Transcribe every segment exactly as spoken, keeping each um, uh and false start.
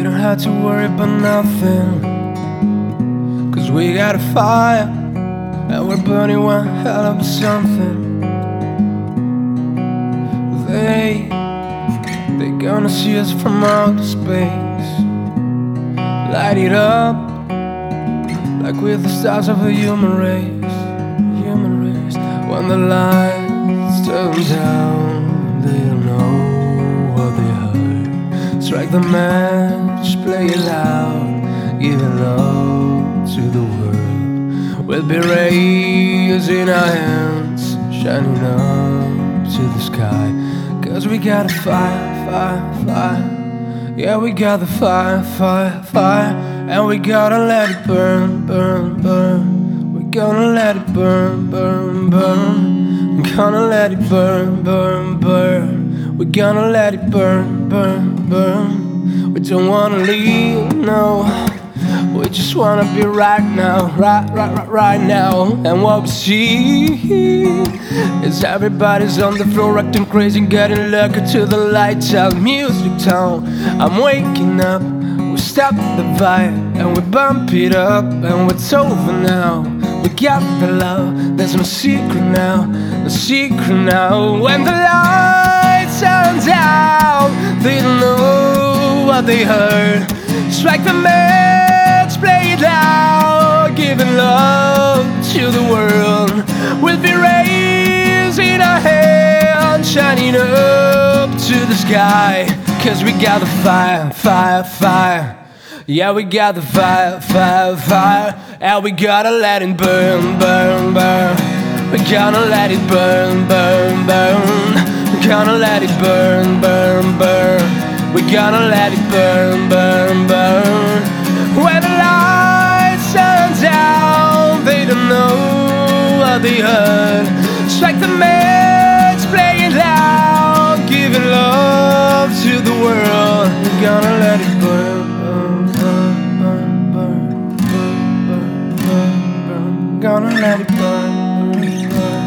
We don't have to worry about nothing, 'cause we got a fire, and we're burning one hell of something. They, they gonna see us from outer space, light it up like we're the stars of a human race, human race. When the lights turn down, they don't know what they heard. Strike the match, play it loud, give it love to the world. We'll be raising our hands, shining up to the sky, 'cause we got a fire, fire, fire. Yeah, we got the fire, fire, fire. And we gotta let it burn, burn, burn. We gonna let it burn, burn, burn. We gonna let it burn, burn, burn. We gonna let it burn, burn, burn. We don't wanna leave, no. We just wanna be right now, right, right, right, right now. And what we see is everybody's on the floor acting crazy, getting lucky to the lights out, music tone. I'm waking up, we stop the vibe and we bump it up, and it's over now. We got the love, there's no secret now, no secret now. When the lights turn down, they don't know what they heard. Strike the match, play it loud, giving love to the world. We'll be raising our hands, shining up to the sky, 'cause we got the fire, fire, fire. Yeah, we got the fire, fire, fire. And we gotta let it burn, burn, burn. We gotta let it burn, burn, burn. We gotta let it burn, burn, burn. We gotta let it burn, burn, burn. When the lights turn down, they don't know what they heard. Strike the match, play it loud, giving love to the world. We gotta let it burn, burn, burn, burn, burn, burn, burn, burn. Gonna let it burn, burn,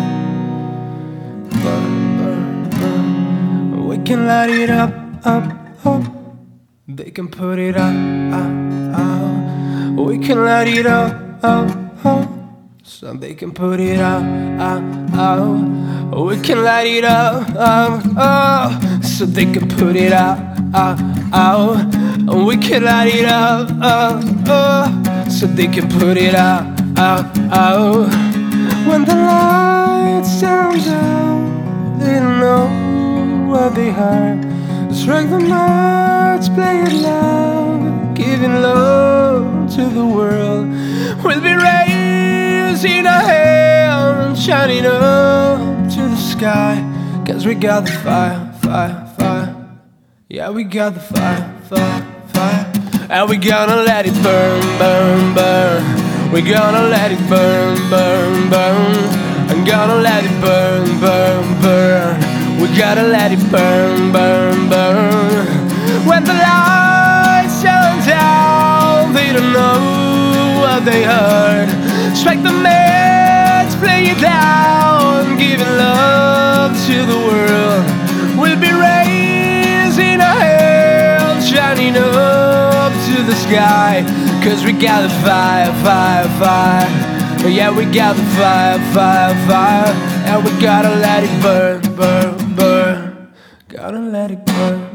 burn, burn, burn, burn. We can light it up, up, up. They can put it out, out, out. We can light it up, up, up. So they can put it out, out, out. We can light it up, up, up. So they can put it out, out, out. We can light it up, up, up. So they can put it out, out, out. When the lights turn down, they don't know what they heard. Strike the match, play it loud, giving love to the world. We'll be raising our hands, shining up to the sky, 'cause we got the fire, fire, fire. Yeah, we got the fire, fire, fire. And we gonna let it burn, burn, burn. We gonna let it burn, burn, burn. I'm gonna let it burn, burn, burn. We gotta let it burn, burn, burn. When the lights turn down, they don't know what they heard. Strike the match, play it down, giving love to the world. We'll be raising our hands, shining up to the sky, 'cause we got the fire, fire, fire. Yeah, we got the fire, fire, fire. And we gotta let it burn, burn, burn. Gotta let it burn.